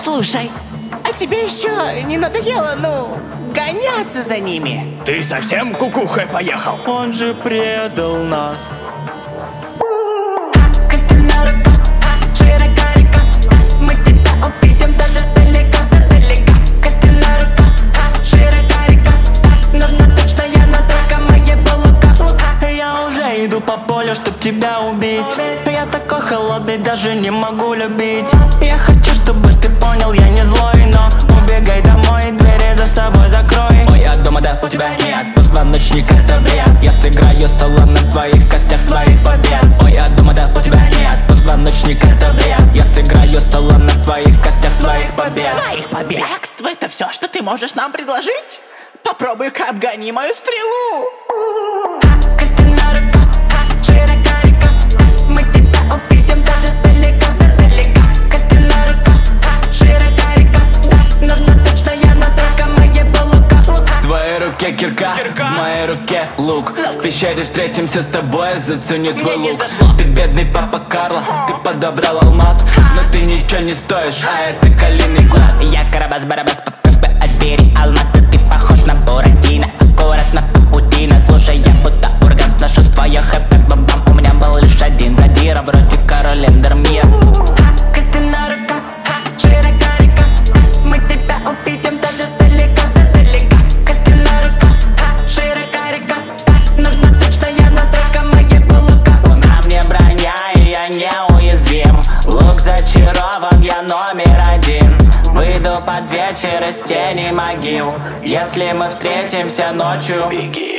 Слушай, а тебе еще не надоело, гоняться за ними? Ты совсем кукухой поехал? Он же предал нас. По полю, чтоб тебя убить. Я такой холодный, даже не могу любить. Я хочу, чтобы ты понял, я не злой, но убегай домой, двери за собой закрой. Ой, я дома, да, у тебя нет позвоночника, это бред. Я сыграю соло на твоих костях своих побед. Ой, я дома, да, у тебя нет позвоночника, это бред. Я сыграю соло на твоих костях своих побед. Твоих побед? Бегство — это все, что ты можешь нам предложить? Попробуй-ка обгони мою стрелу. Кирка, в моей руке лук. В пещере встретимся с тобой, я заценю твой лук. Ты бедный папа Карло, ты подобрал алмаз, но ты ничего не стоишь, а я соколиный глаз. Я Карабас-Барабас, отбери алмазы. Ты похож на Буратино, аккуратно паутина. Слушай, я будто орган, сношу твое хэппи бам-бам. У меня был лишь один задира, вроде Кароль Эндермир. Костяная рука, широка река, мы тебя увидим даже сдалека. Лук зачарован, я номер один. Выйду под вечер из тени могил. Если мы встретимся ночью, беги.